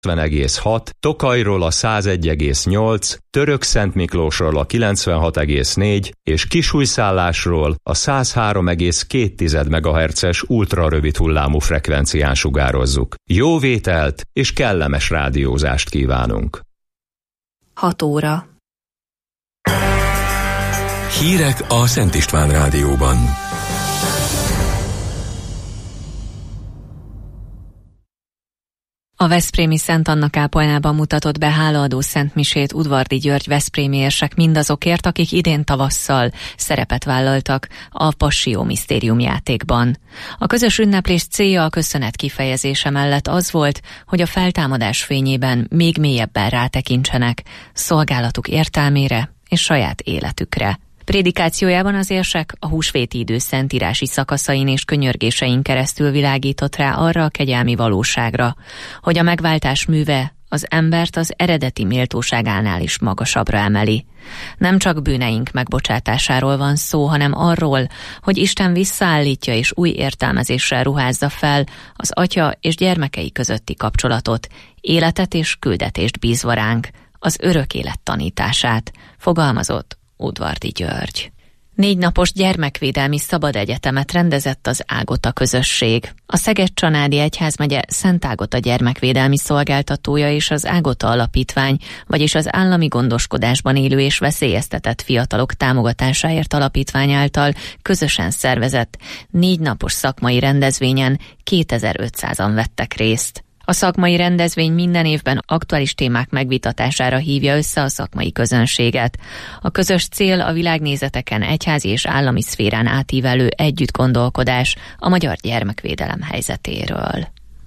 90,6, Tokajról a 101,8, Törökszentmiklósról a 96,4 és Kisújszállásról a 103,2 MHz-es ultrarövid hullámú frekvencián sugározzuk. Jó vételt és kellemes rádiózást kívánunk! 6 óra. Hírek a Szent István Rádióban. A veszprémi Szent Anna kápolnában mutatott be hálaadó szentmisét Udvardy György veszprémi érsek mindazokért, akik idén tavasszal szerepet vállaltak a Passio Misztérium játékban. A közös ünneplés célja a köszönet kifejezése mellett az volt, hogy a feltámadás fényében még mélyebben rátekintsenek szolgálatuk értelmére és saját életükre. Prédikációjában az érsek a húsvéti idő szentírási szakaszain és könyörgésein keresztül világított rá arra a kegyelmi valóságra, hogy a megváltás műve az embert az eredeti méltóságánál is magasabbra emeli. Nem csak bűneink megbocsátásáról van szó, hanem arról, hogy Isten visszaállítja és új értelmezéssel ruházza fel az atya és gyermekei közötti kapcsolatot, életet és küldetést bízva ránk, az örök élet tanítását, fogalmazott Udvardy György. 4 napos gyermekvédelmi szabad egyetemet rendezett az Ágota közösség. A Szeged-Csanádi Egyházmegye Szent Ágota gyermekvédelmi szolgáltatója és az Ágota Alapítvány, vagyis az állami gondoskodásban élő és veszélyeztetett fiatalok támogatásáért alapítvány által közösen szervezett 4 napos szakmai rendezvényen 2500-an vettek részt. A szakmai rendezvény minden évben aktuális témák megvitatására hívja össze a szakmai közönséget. A közös cél a világnézeteken egyházi és állami szférán átívelő együttgondolkodás a magyar gyermekvédelem helyzetéről.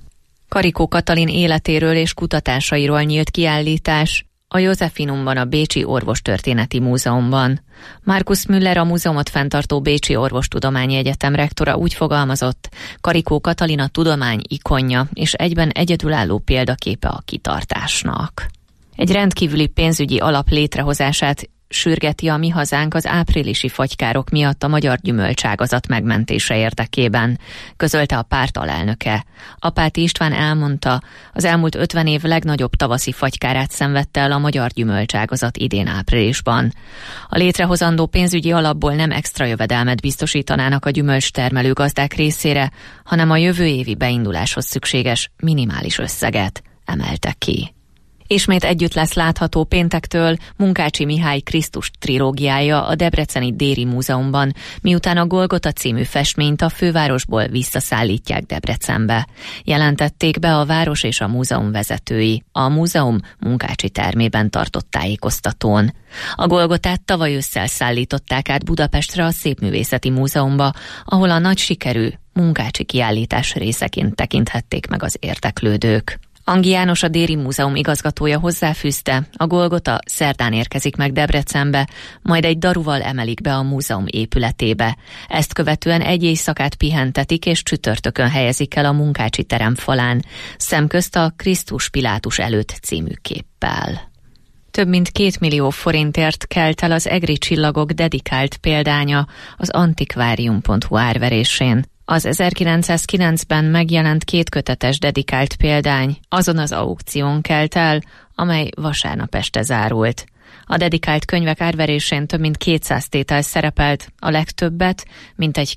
Karikó Katalin életéről és kutatásairól nyílt kiállítás a Józefinumban, a Bécsi Orvostörténeti Múzeumban. Markus Müller, a múzeumot fenntartó Bécsi Orvostudományi Egyetem rektora úgy fogalmazott, Karikó Katalin a tudomány ikonja, és egyben egyedülálló példaképe a kitartásnak. Egy rendkívüli pénzügyi alap létrehozását sürgeti a Mi Hazánk az áprilisi fagykárok miatt a magyar gyümölcságazat megmentése érdekében, közölte a párt alelnöke. Apáti István elmondta, az elmúlt 50 év legnagyobb tavaszi fagykárát szenvedte el a magyar gyümölcságazat idén áprilisban. A létrehozandó pénzügyi alapból nem extra jövedelmet biztosítanának a gyümölcstermelő gazdák részére, hanem a jövő évi beinduláshoz szükséges minimális összeget emelte ki. Ismét együtt lesz látható péntektől Munkácsi Mihály Krisztus trilógiája a debreceni Déri Múzeumban, miután a Golgota című festményt a fővárosból visszaszállítják Debrecenbe. Jelentették be a város és a múzeum vezetői a múzeum Munkácsi termében tartott tájékoztatón. A Golgotát tavaly ősszel szállították át Budapestre a Szépművészeti Múzeumba, ahol a nagy sikerű Munkácsi kiállítás részeként tekinthették meg az érdeklődők. Angi János, a Déri Múzeum igazgatója hozzáfűzte, a Golgota szerdán érkezik meg Debrecenbe, majd egy daruval emelik be a múzeum épületébe. Ezt követően egy éjszakát pihentetik és csütörtökön helyezik el a Munkácsi terem falán, szemközt a Krisztus Pilátus előtt című képpel. Több mint 2 millió forintért kelt el az egri csillagok dedikált példánya az antikvárium.hu árverésén. Az 1909-ben megjelent 2 kötetes dedikált példány azon az aukción kelt el, amely vasárnap este zárult. A dedikált könyvek árverésén több mint 200 tétel szerepelt, a legtöbbet, mintegy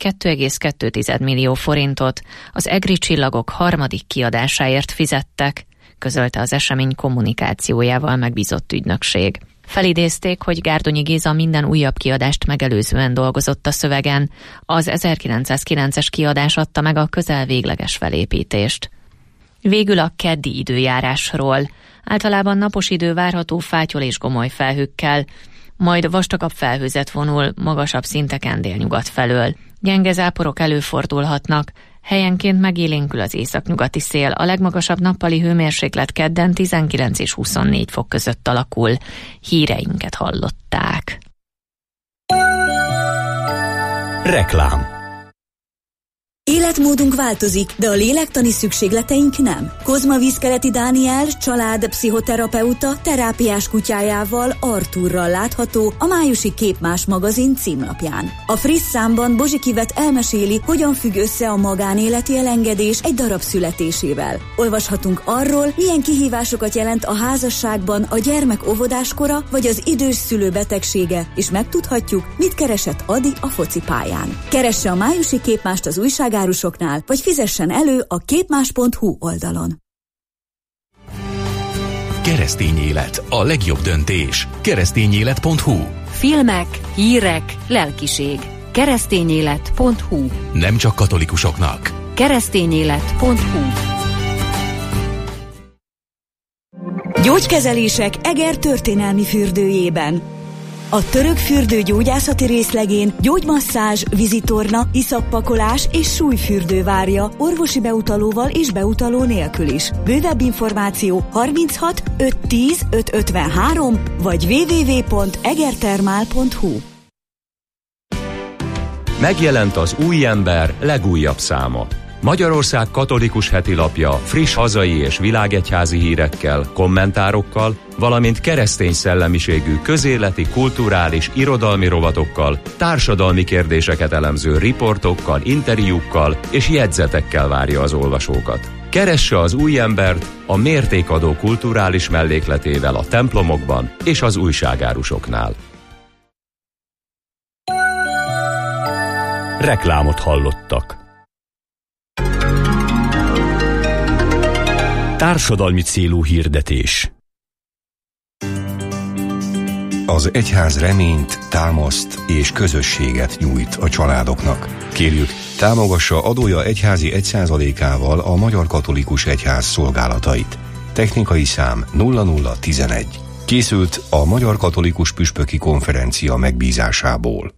2,2 millió forintot az egri csillagok 3. kiadásáért fizettek, közölte az esemény kommunikációjával megbízott ügynökség. Felidézték, hogy Gárdonyi Géza minden újabb kiadást megelőzően dolgozott a szövegen. Az 1909-es kiadás adta meg a közel végleges felépítést. Végül a keddi időjárásról. Általában napos idő várható fátyol és gomoly felhőkkel, majd vastagabb felhőzet vonul magasabb szinteken délnyugat felől. Gyenge záporok előfordulhatnak, helyenként megélénkül az északnyugati szél, a legmagasabb nappali hőmérséklet kedden 19 és 24 fok között alakul. Híreinket hallották. Reklám. életmódunk változik, de a lélektani szükségleteink nem. Kozma Vízkeleti Dániel család pszichoterapeuta terápiás kutyájával, Artúrral látható a májusi Képmás magazin címlapján. A friss számban Bozsikivet elmeséli, hogyan függ össze a magánéleti elengedés egy darab születésével. Olvashatunk arról, milyen kihívásokat jelent a házasságban a gyermek óvodáskora vagy az idős szülő betegsége, és megtudhatjuk, mit keresett Adi a focipályán. Keresse a májusi Képmást az újságárusoknál, vagy fizessen elő a képmás.hu oldalon. Keresztény élet, a legjobb döntés. Keresztényélet.hu. Filmek, hírek, lelkiség. Keresztényélet.hu. Nem csak katolikusoknak. Keresztényélet.hu. Gyógykezelések Eger történelmi fürdőjében. A török fürdő gyógyászati részlegén gyógymasszázs, vízitorna, iszappakolás és súlyfürdő várja orvosi beutalóval és beutaló nélkül is. Bővebb információ 36 510 553 vagy www.egertermál.hu. Megjelent az Új Ember legújabb száma. Magyarország katolikus hetilapja friss hazai és világegyházi hírekkel, kommentárokkal, valamint keresztény szellemiségű közéleti, kulturális, irodalmi rovatokkal, társadalmi kérdéseket elemző riportokkal, interjúkkal és jegyzetekkel várja az olvasókat. Keresse az Új Embert a mértékadó kulturális mellékletével a templomokban és az újságárusoknál. Reklámot hallottak. Társadalmi célú hirdetés. Az egyház reményt, támaszt és közösséget nyújt a családoknak. Kérjük, támogassa adója egyházi 1%-ával a Magyar Katolikus Egyház szolgálatait. Technikai szám 0011. Készült a Magyar Katolikus Püspöki Konferencia megbízásából.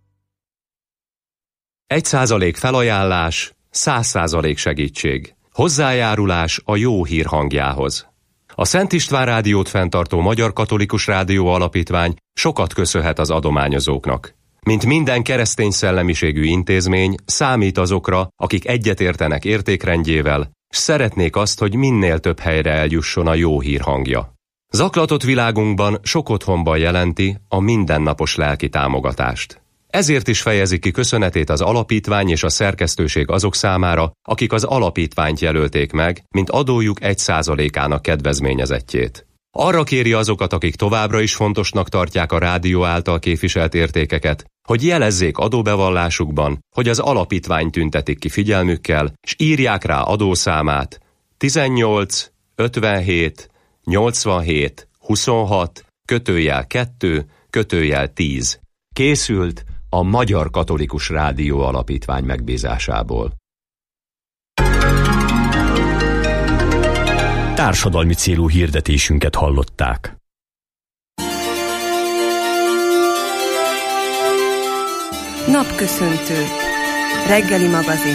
1% felajánlás, 100% segítség. Hozzájárulás a jó hír hangjához. A Szent István Rádiót fenntartó Magyar Katolikus Rádió Alapítvány sokat köszönhet az adományozóknak. Mint minden keresztény szellemiségű intézmény, számít azokra, akik egyetértenek értékrendjével, s szeretnék azt, hogy minél több helyre eljusson a jó hír hangja. Zaklatott világunkban sok otthonban jelenti a mindennapos lelki támogatást. Ezért is fejezi ki köszönetét az alapítvány és a szerkesztőség azok számára, akik az alapítványt jelölték meg, mint adójuk 1%-ának kedvezményezettjét. Arra kéri azokat, akik továbbra is fontosnak tartják a rádió által képviselt értékeket, hogy jelezzék adóbevallásukban, hogy az alapítvány tüntetik ki figyelmükkel, s írják rá adószámát 18 57 87 26 /2 /10. Készült a Magyar Katolikus Rádió Alapítvány megbízásából. Társadalmi célú hirdetésünket hallották. Napköszöntő. Reggeli magazin.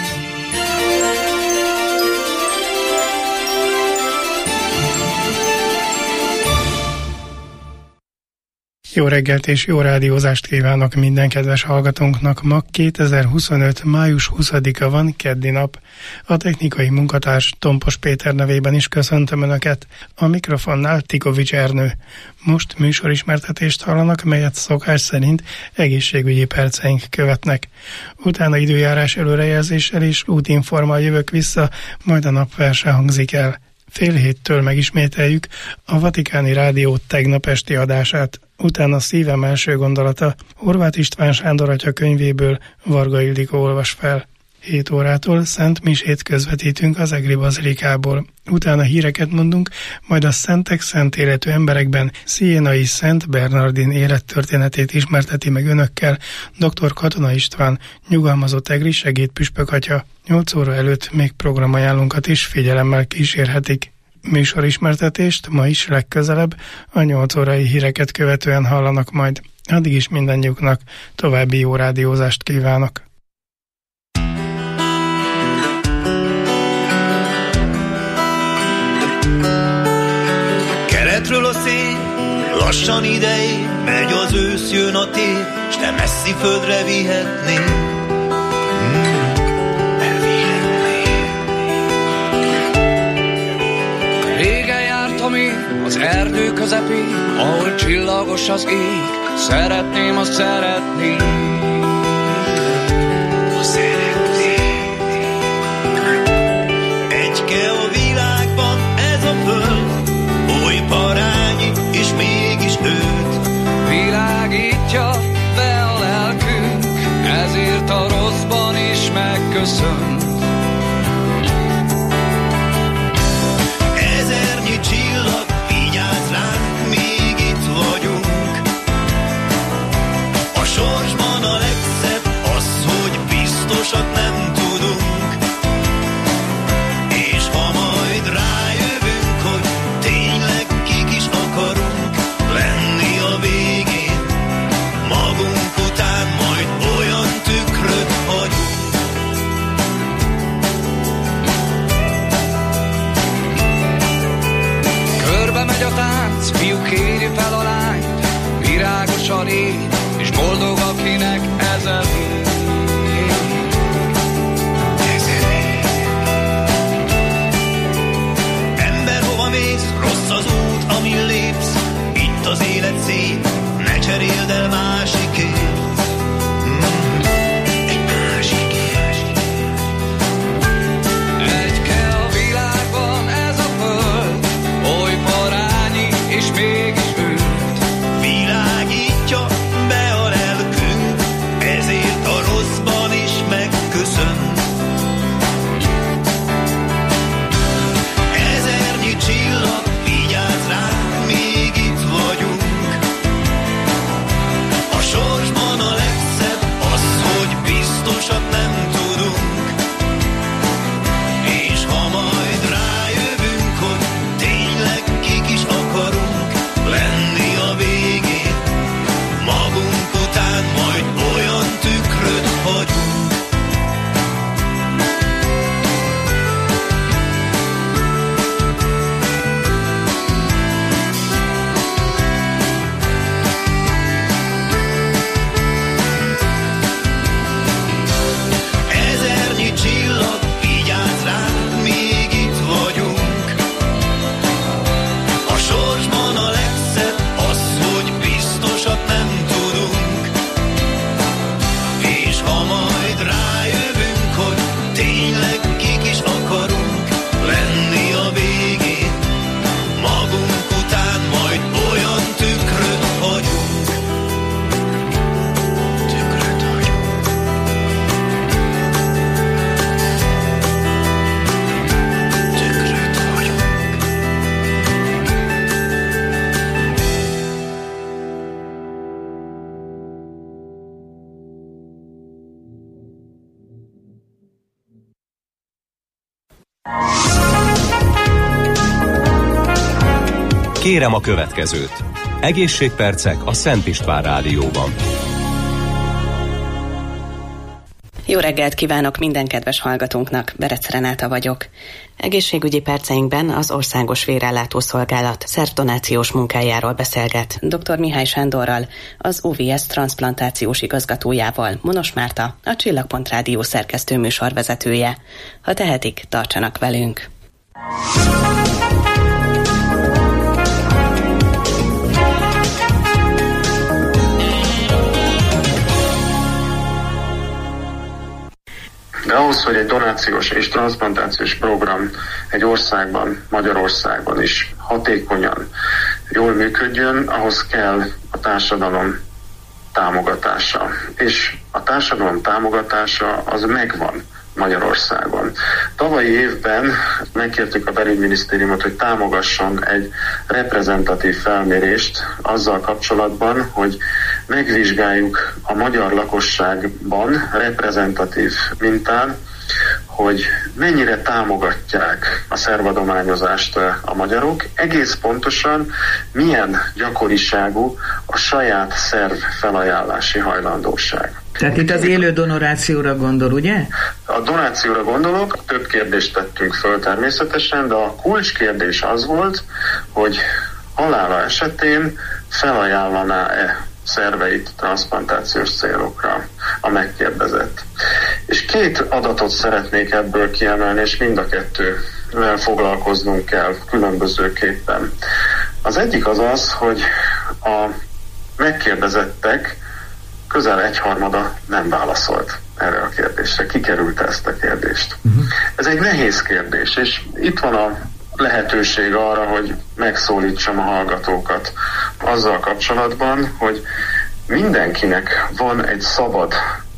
Jó reggelt és jó rádiózást kívánok minden kedves hallgatónknak. Ma 2025. május 20-a van, keddi nap. A technikai munkatárs Tompos Péter nevében is köszöntöm Önöket. A mikrofonnál Tikovics Ernő. Most műsorismertetést hallanak, melyet szokás szerint egészségügyi perceink követnek. Utána időjárás előrejelzéssel és útinformmal jövök vissza, majd a napverse hangzik el. 6:30 megismételjük a Vatikáni Rádió tegnap esti adását. Utána szívem első gondolata Horváth István Sándor atya könyvéből Varga Ildikó olvas fel. 7 órától Szent Misét közvetítünk az Egri Bazilikából. Utána híreket mondunk, majd a szentek szent életű emberekben Szienai Szent Bernardin élettörténetét ismerteti meg önökkel dr. Katona István, nyugalmazott egri segédpüspök atya. 8 óra előtt még programajánlónkat is figyelemmel kísérhetik. Műsorismertetést ma is legközelebb a 8 órai híreket követően hallanak majd. Addig is mindannyiuknak további jó rádiózást kívánok. Keletről a szél, lassan idején, megy az ősz, jön a tél, s te messzi földre vihetnél. Elvihetnél. voltam én az erdő közepén, ahol csillagos az ég. Szeretném, azt szeretném. Egyke a világban ez a föld, oly parányi, és mégis őt világítja be a lelkünk, ezért a rosszban is megköszönt. Ezernyi csillag vigyáz ránk, még itt vagyunk. A sorsban a legszebb az, hogy biztosat nem tudunk. És ha majd rájövünk, hogy tényleg kik is akarunk lenni a végén, magunk után majd olyan tükröt hagyunk. Körbe megy a tánc, fiú kéri fel a lányt, virágos a rég, és boldog akinek ez elég. Ember, hova mész, rossz az út, amin lépsz, itt az élet szép, ne cseréld el másikért. Egy másikért. Egyke a világban ez a föld, oly parányi, és mégis őt világítja be a lelkünk, ezért a rosszban is megköszön. Ezernyi csillag vigyáz ránk, még itt vagyunk. A sorsban a legszebb az, hogy biztosat nem tudunk. És ha majd rájövünk, hogy tényleg kik is akarunk lenni a végén, magunk után majd olyan tükröt hagyunk. Ezernyi csillag vigyáz ránk, még itt vagyunk. A sorsban a legszebb az, hogy biztosat nem tudunk. És ha majd rájövünk, hogy tényleg kik is akarunk lenni a végén, magunk után majd olyan tükröt hagyunk. Tükröt hagyunk. Tükröt hagyunk. Kérem a következőt. Egészségpercek a Szent István Rádióban. Jó reggelt kívánok minden kedves hallgatónknak, Berec Renáta vagyok. Egészségügyi perceinkben az Országos Vérellátó Szolgálat szervdonációs munkájáról beszélget dr. Mihály Sándorral, az OVS transzplantációs igazgatójával, Monos Márta, a Csillagpont Rádió szerkesztő műsorvezetője. Ha tehetik, tartsanak velünk! De ahhoz, hogy egy donációs és transzplantációs program egy országban, Magyarországon is hatékonyan, jól működjön, ahhoz kell a társadalom támogatása. És a társadalom támogatása az megvan Magyarországon. Tavalyi évben megkértük a belügyminisztériumot, hogy támogasson egy reprezentatív felmérést azzal kapcsolatban, hogy megvizsgáljuk a magyar lakosságban reprezentatív mintán, hogy mennyire támogatják a szervadományozást a magyarok, egész pontosan milyen gyakoriságú a saját szerv felajánlási hajlandóság. Tehát itt az élő donorációra gondol, ugye? A donációra gondolok, több kérdést tettünk föl természetesen, de a kulcskérdés az volt, hogy halála esetén felajánlaná-e szerveit transzplantációs célokra a megkérdezett. És két adatot szeretnék ebből kiemelni, és mind a kettő amivel foglalkoznunk kell különbözőképpen. Az egyik az az, hogy a megkérdezettek közel egyharmada nem válaszolt erre a kérdésre. Kikerülte ezt a kérdést. Ez egy nehéz kérdés, és itt van a lehetőség arra, hogy megszólítsam a hallgatókat azzal kapcsolatban, hogy mindenkinek van egy szabad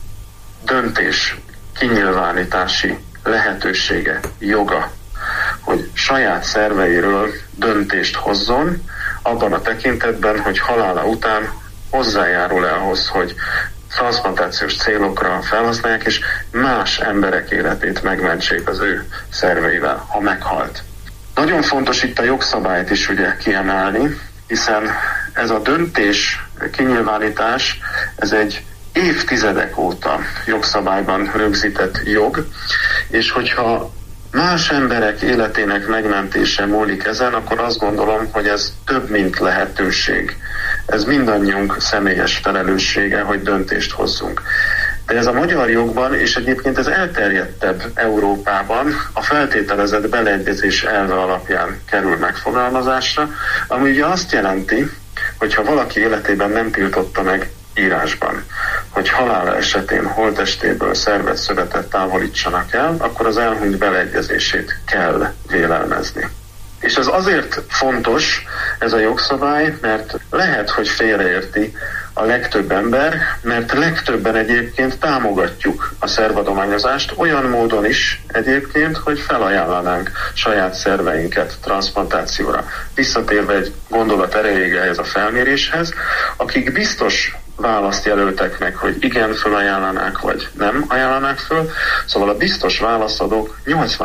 döntés kinyilvánítási lehetősége, joga, hogy saját szerveiről döntést hozzon, abban a tekintetben, hogy halála után hozzájárul ahhoz, hogy transzplantációs célokra felhasználják, és más emberek életét megmentsék az ő szerveivel, ha meghalt. Nagyon fontos itt a jogszabályt is ugye kiemelni, hiszen ez a döntés, kinyilvánítás, ez egy évtizedek óta jogszabályban rögzített jog, és hogyha más emberek életének megmentése múlik ezen, akkor azt gondolom, hogy ez több, mint lehetőség. Ez mindannyiunk személyes felelőssége, hogy döntést hozzunk. De ez a magyar jogban, és egyébként ez elterjedtebb Európában, a feltételezett beleegyezés elve alapján kerül megfogalmazásra, ami ugye azt jelenti, hogy ha valaki életében nem tiltotta meg írásban, hogy halála esetén holttestéből szervet, szövetet távolítsanak el, akkor az elhunyt beleegyezését kell vélelmezni. És ez azért fontos, ez a jogszabály, mert lehet, hogy félreérti a legtöbb ember, mert legtöbben egyébként támogatjuk a szervadományozást olyan módon is egyébként, hogy felajánlanánk saját szerveinket transzplantációra. Visszatérve egy gondolat erejéige ez a felméréshez, akik biztos választ jelöltek meg, hogy igen, felajánlanák, vagy nem ajánlanák föl. Szóval a biztos válaszadók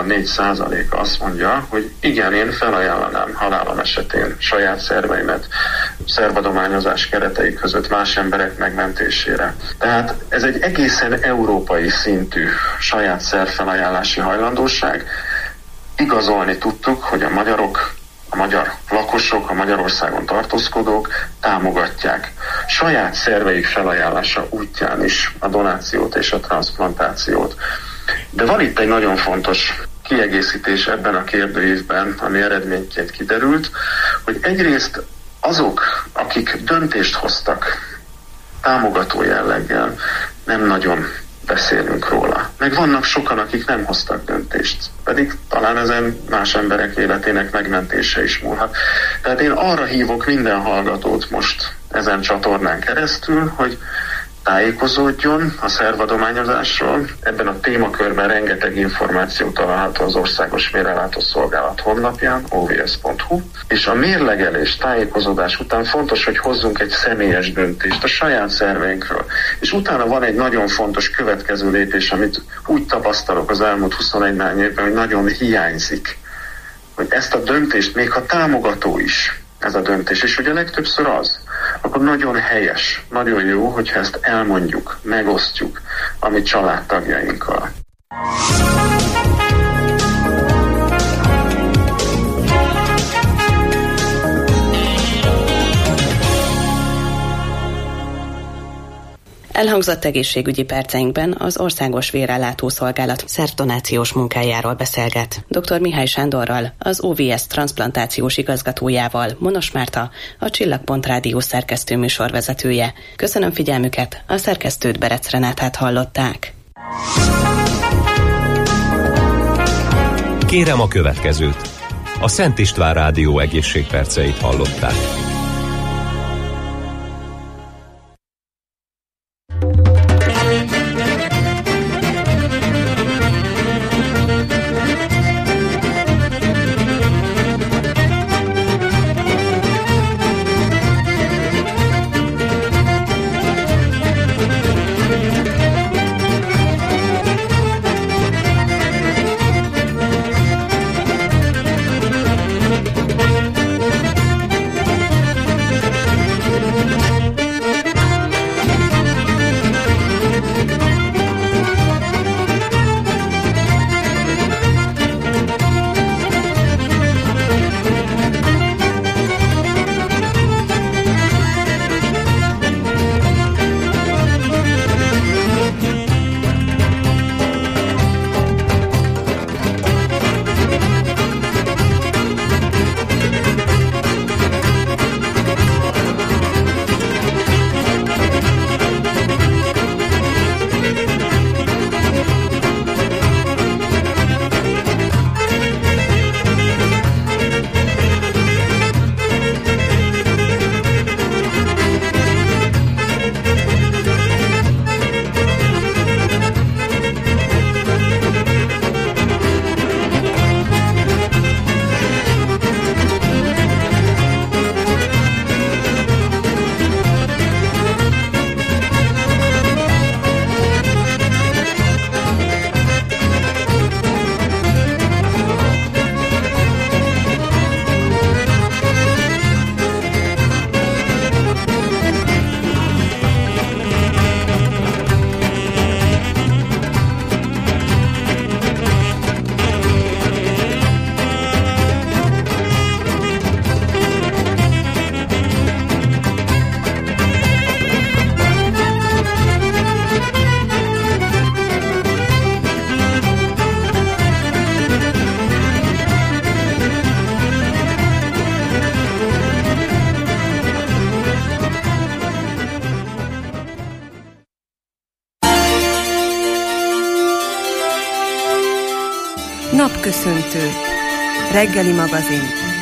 84%-a azt mondja, hogy igen, én felajánlanám halálom esetén saját szerveimet szervadományozás keretei között más emberek megmentésére. Tehát ez egy egészen európai szintű saját szervfelajánlási hajlandóság. Igazolni tudtuk, hogy a magyarok, a magyar lakosok, a Magyarországon tartózkodók támogatják saját szerveik felajánlása útján is a donációt és a transzplantációt. De van itt egy nagyon fontos kiegészítés ebben a kérdőívben, ami eredményként kiderült, hogy egyrészt azok, akik döntést hoztak támogató jelleggel, nem nagyon beszélünk róla. Meg vannak sokan, akik nem hoztak döntést, pedig talán ezen más emberek életének megmentése is múlhat. Tehát én arra hívok minden hallgatót most ezen csatornán keresztül, hogy tájékozódjon a szervadományozásról. Ebben a témakörben rengeteg információ található az Országos Vérellátó Szolgálat honlapján, ovs.hu, és a mérlegelés, tájékozódás után fontos, hogy hozzunk egy személyes döntést a saját szerveinkről. És utána van egy nagyon fontos következő lépés, amit úgy tapasztalok az elmúlt 21 évben, hogy nagyon hiányzik, hogy ezt a döntést, még ha támogató is ez a döntés, és ugye legtöbbször az, akkor nagyon helyes, nagyon jó, hogyha ezt elmondjuk, megosztjuk a mi családtagjainkkal. Elhangzott egészségügyi perceinkben az Országos Vérellátó Szolgálat szervdonációs munkájáról beszélget. Dr. Mihály Sándorral, az OVS transzplantációs igazgatójával, Monos Márta, a Csillagpont Rádió szerkesztő műsorvezetője. Köszönöm figyelmüket, a szerkesztőt, Berec Renátát hallották. Kérem a következőt. A Szent István Rádió egészségperceit hallották. Napköszöntő. Reggeli magazin.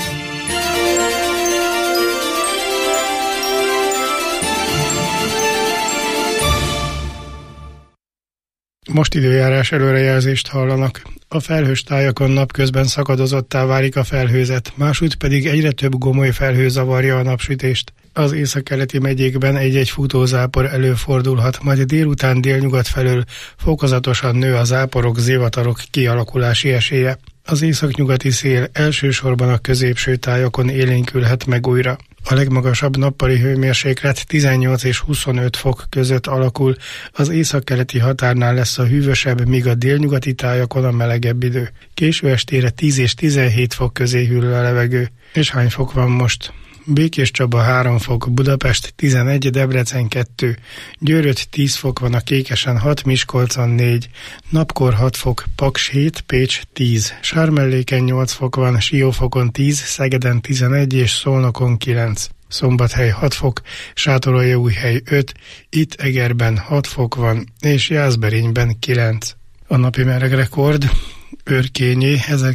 Most időjárás előrejelzést hallanak. A felhős tájakon napközben szakadozottá válik a felhőzet, másútt pedig egyre több gomoly felhő zavarja a napsütést. Az északkeleti megyékben egy-egy futózápor előfordulhat, majd délután délnyugat felől fokozatosan nő a záporok, zivatarok kialakulási esélye. Az északnyugati szél elsősorban a középső tájakon élénkülhet meg újra. A legmagasabb nappali hőmérséklet 18 és 25 fok között alakul, az északkeleti határnál lesz a hűvösebb, míg a délnyugati tájakon a melegebb idő. Késő estére 10 és 17 fok közé hűl a levegő. És hány fok van most? Békéscsaba 3 fok, Budapest 11, Debrecen 2, Győrött 10 fok van, a Kékesen 6, Miskolcon 4, napkor 6 fok, Paks 7, Pécs 10, Sármelléken 8 fok van, Siófokon 10, Szegeden 11 és Szolnokon 9. Szombathely 6 fok, Sátoraljaújhely 5, itt Egerben 6 fok van, és Jászberényben 9. A napi meleg rekord Örkényi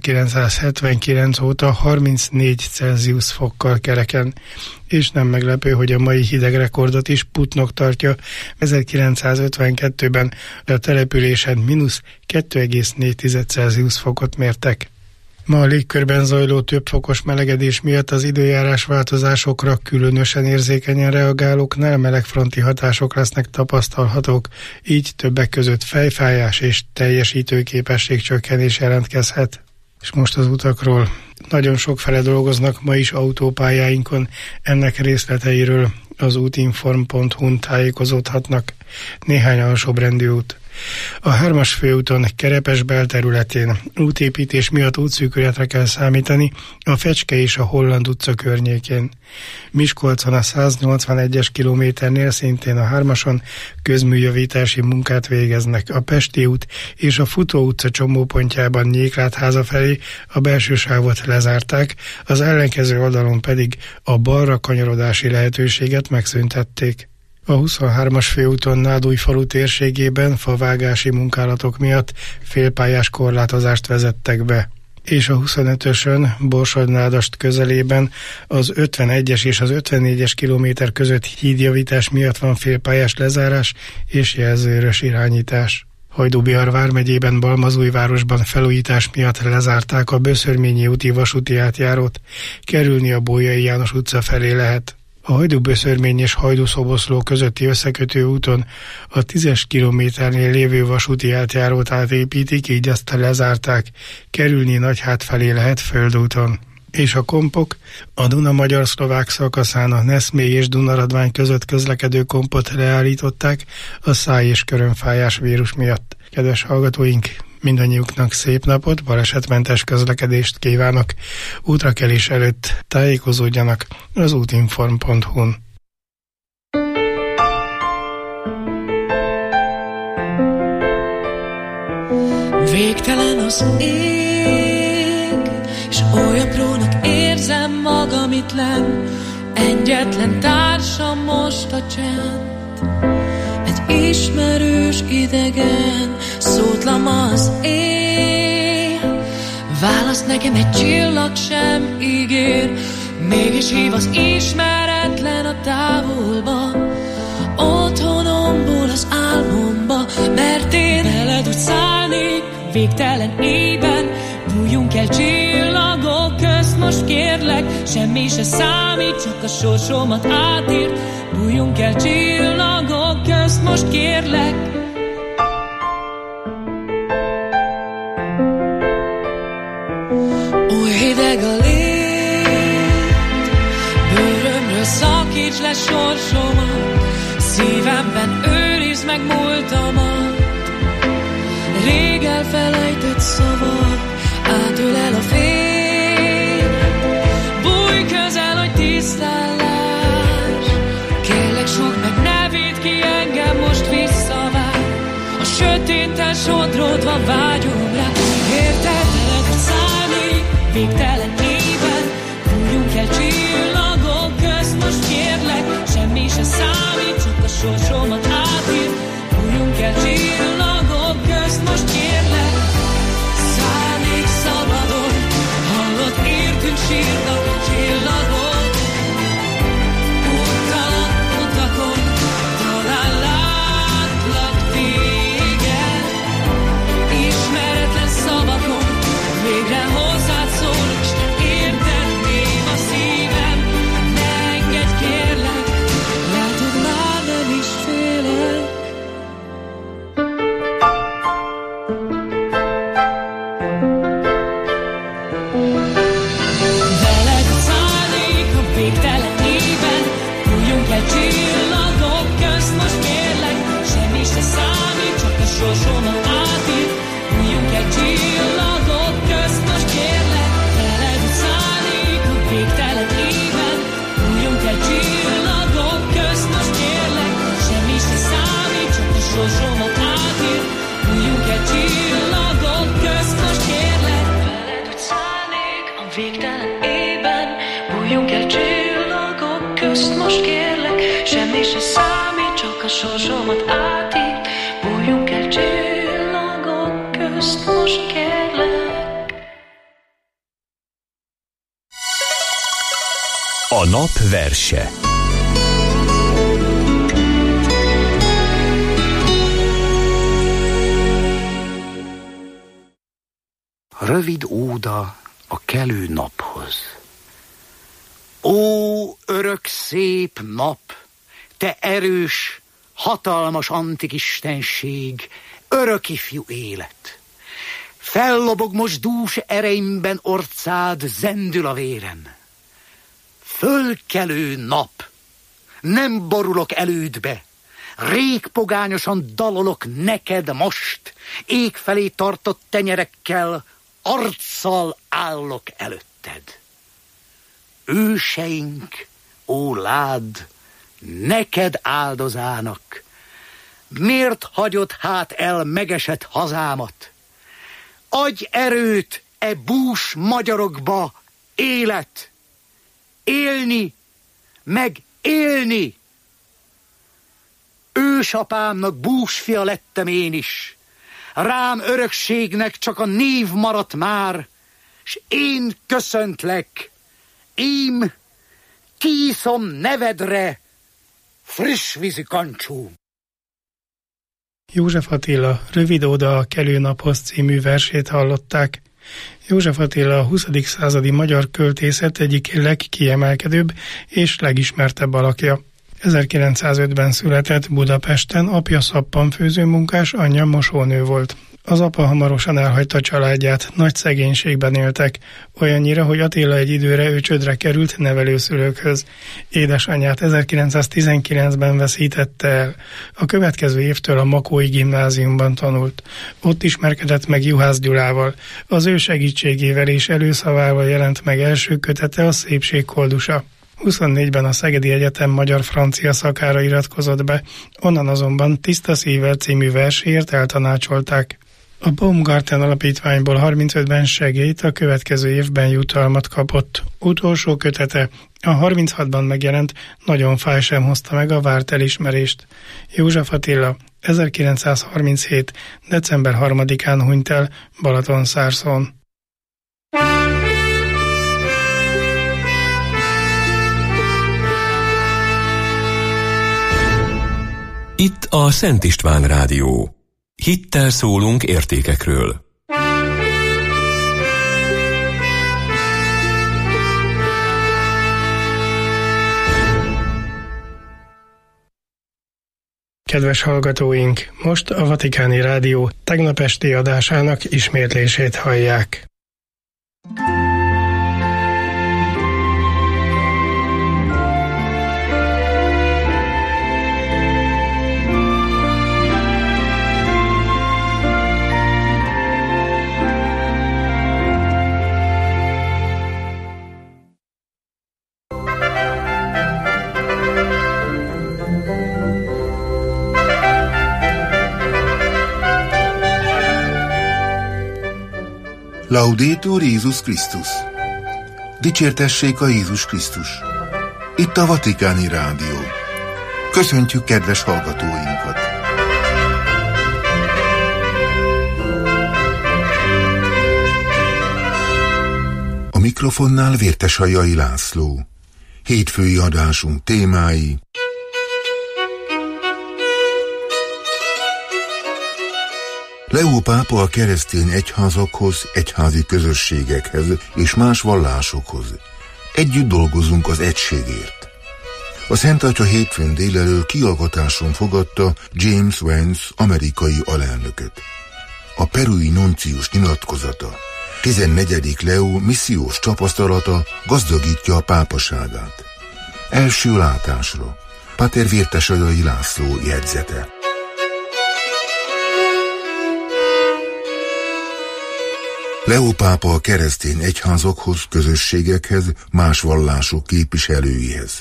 1979 óta 34 Celsius fokkal kereken, és nem meglepő, hogy a mai hideg rekordot is Putnok tartja. 1952-ben a településen -2,4 Celsius fokot mértek. Ma a légkörben zajló több fokos melegedés miatt az időjárás változásokra különösen érzékenyen reagálóknál melegfronti hatások lesznek tapasztalhatók, így többek között fejfájás és teljesítőképesség csökkenés jelentkezhet. És most az utakról. Nagyon sokfele dolgoznak ma is autópályáinkon, ennek részleteiről az útinform.hu-n tájékozódhatnak. Néhány alsóbrendű út. A 3-as főúton Kerepes belterületén útépítés miatt útszűkületre kell számítani a Fecske és a Holland utca környékén. Miskolcon a 181-es kilométernél szintén a 3-ason közműjavítási munkát végeznek. A Pesti út és a Futó utca csomópontjában Nyéklátháza felé a belső sávot lezárták, az ellenkező oldalon pedig a balra kanyarodási lehetőséget megszüntették. A 23-as főúton Nádújfalu térségében favágási munkálatok miatt félpályás korlátozást vezettek be. És a 25-ösön Borsod-Nádast közelében az 51-es és az 54-es kilométer között hídjavítás miatt van félpályás lezárás és jelzőrös irányítás. Hajdú-Bihar vármegyében Balmazújvárosban felújítás miatt lezárták a Böszörményi úti vasúti átjárót, kerülni a Bolyai János utca felé lehet. A Hajdú-Böszörmény és Hajdú-Szoboszló közötti összekötő úton a 10-es kilométernél lévő vasúti átjárót átépítik, így azt lezárták, kerülni Nagyhát felé lehet földúton. És a kompok a Duna-magyar-szlovák szakaszán a Neszmély és Dunaradvány között közlekedő kompot leállították a száj- és körömfájás vírus miatt. Kedves hallgatóink, mindannyiuknak szép napot, balesetmentes közlekedést kívánok. Útrakelés előtt tájékozódjanak az útinform.hu-n. Végtelen az ég, és oly aprónak érzem magam itt lenn, egyetlen társam most a csend. Egy ismerős idegen, szótlan az él, választ nekem egy csillag sem ígér, mégis hív az ismeretlen a távolba, otthonomból az álmomba, mert én veled úgy szállnék végtelen éjben, bújjunk el csillagok közt, most kérlek, semmi se számít, csak a sorsomat átért, bújjunk el csillagok közt, most kérlek. Oly hideg a lét, bőrömről szakíts le sorsomat, szívemben őrizd meg múltamat, rég elfelejtett szavak, átölel a fény, bújj közel, hogy tisztállás, kérlek súgd meg, ne vidd ki engem, most visszavár, a sötéten sodrodva vágyom rá, érted veled, hogy szállnék végtelen éven, bújjunk el csillagok közt, most kérlek, semmi se számít, csak a sorsomat átír, bújjunk el csillagok közt, most kérlek, szállnék Bújjunk el csillagok közt, most kérlek, semmi se számít, csak a sorsomat átírt. Bújjunk el csillagok közt, most kérlek. A nap verse. Rövid óda a kelő naphoz. Ó, örök szép nap, te erős, hatalmas antik istenség, örök ifjú élet. Fellobog most dús ereimben orcád, zendül a vérem. Fölkelő nap, nem borulok elődbe, rég pogányosan dalolok neked most, ég felé tartott tenyerekkel, arccal állok előtted. Őseink, ó lád, neked áldozának, miért hagyod hát el megesett hazámat? Adj erőt e bús magyarokba, élet, élni, meg élni. Ősapámnak búsfia lettem én is, rám örökségnek csak a név maradt már, s én köszöntlek, ím tíszom nevedre, friss vízi kancsú. József Attila Rövid óda a kelő naphoz című versét hallották. József Attila a 20. századi magyar költészet egyik legkiemelkedőbb és legismertebb alakja. 1905-ben született Budapesten, apja szappanfőzőmunkás, anyja mosónő volt. Az apa hamarosan elhagyta családját, nagy szegénységben éltek, olyannyira, hogy Attila egy időre őcsödre került nevelőszülőkhöz. Édesanyját 1919-ben veszítette el. A következő évtől a Makói gimnáziumban tanult. Ott ismerkedett meg Juhász Gyulával. Az ő segítségével és előszavával jelent meg első kötete, a Szépség koldusa. 24-ben a Szegedi Egyetem magyar-francia szakára iratkozott be, onnan azonban Tiszta szívvel című verséért eltanácsolták. A Baumgarten alapítványból 35-ben segélyt, a következő évben jutalmat kapott. Utolsó kötete, a 36-ban megjelent Nagyon fáj sem hozta meg a várt elismerést. József Attila 1937. december 3-án hunyt el Balatonszárszón. Itt a Szent István Rádió. Hittel szólunk értékekről. Kedves hallgatóink, most a Vatikáni Rádió tegnap esti adásának ismétlését hallják. Laudetur Jézus Krisztus! Dicsértessék a Jézus Krisztus! Itt a Vatikáni Rádió. Köszöntjük kedves hallgatóinkat! A mikrofonnál Vértesajai László. Hétfői adásunk témái: Leó pápa a keresztény egyházakhoz, egyházi közösségekhez és más vallásokhoz. Együtt dolgozunk az egységért. A Szent Atya hétfőn délelőtt kihallgatáson fogadta James Vance amerikai alelnököt. A perui nuncius nyilatkozata, 14. Leó missziós tapasztalata gazdagítja a pápaságát. Első látásra Páter Vértesajai László jegyzete. Leó pápa a keresztény egyházakhoz, közösségekhez, más vallások képviselőihez.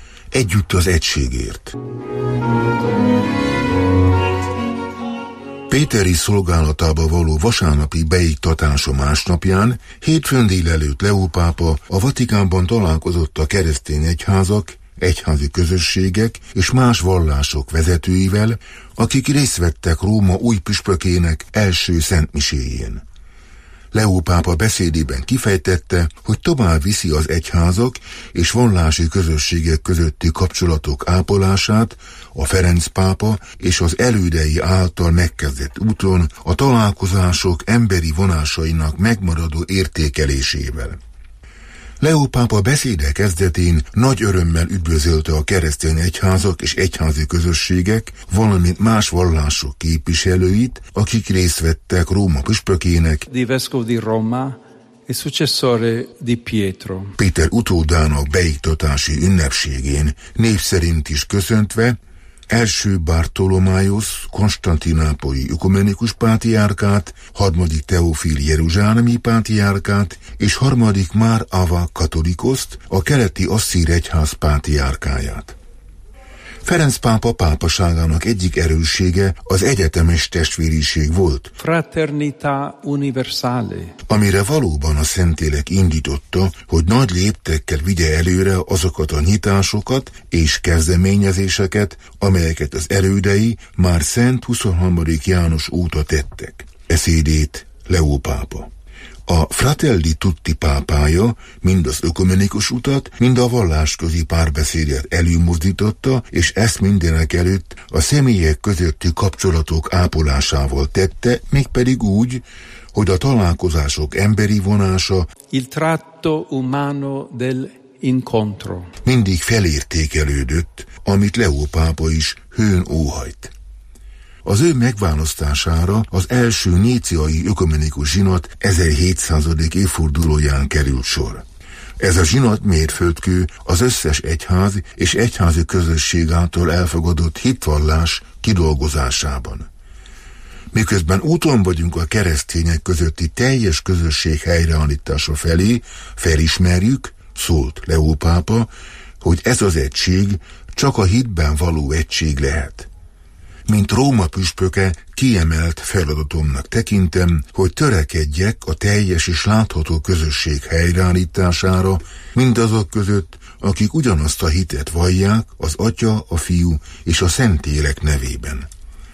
Együtt az egységért. Péteri szolgálatába való vasárnapi beiktatása másnapján, hétfőn délelőtt Leó pápa a Vatikánban találkozott a keresztény egyházak, egyházi közösségek és más vallások vezetőivel, akik részt vettek Róma új püspökének első szentmiséjén. Leó pápa beszédében kifejtette, hogy tovább viszi az egyházak és vallási közösségek közötti kapcsolatok ápolását a Ferenc pápa és az elődei által megkezdett úton a találkozások emberi vonásainak megmaradó értékelésével. Leó pápa beszéde kezdetén nagy örömmel üdvözölte a keresztény egyházak és egyházi közösségek, valamint más vallások képviselőit, akik részt vettek Róma püspökének, di vescovo di Roma e successore di Pietro. Péter utódának beiktatási ünnepségén név szerint is köszöntve, első Bartolomájosz konstantinápolyi ökumenikus pátriárkát, harmadik Teofil jeruzsálemi pátriárkát és harmadik Már Ava katolikoszt, a keleti asszír egyház pátriárkáját. Ferenc pápa pápaságának egyik erőssége az egyetemes testvériség volt, Fraternità universale, amire valóban a Szentlélek indította, hogy nagy léptekkel vigye előre azokat a nyitásokat és kezdeményezéseket, amelyeket az elődei már Szent 23. János óta tettek. Beszédét Leó pápa. A Fratelli Tutti pápája mind az ökumenikus utat, mind a vallásközi párbeszédet előmozdította, és ezt mindenek előtt a személyek közötti kapcsolatok ápolásával tette, mégpedig úgy, hogy a találkozások emberi vonása, il tratto umano del incontro, mindig felértékelődött, amit Leó pápa is hőn óhajt. Az ő megválasztására az első níciai ökumenikus zsinat 1700. évfordulóján került sor. Ez a zsinat mérföldkő az összes egyház és egyházi közösség által elfogadott hitvallás kidolgozásában. Miközben úton vagyunk a keresztények közötti teljes közösség helyreállítása felé, felismerjük, szólt Leó pápa, hogy ez az egység csak a hitben való egység lehet. Mint Róma püspöke, kiemelt feladatomnak tekintem, hogy törekedjek a teljes és látható közösség helyreállítására, mindazok között, akik ugyanazt a hitet vallják az Atya, a Fiú és a Szentlélek nevében.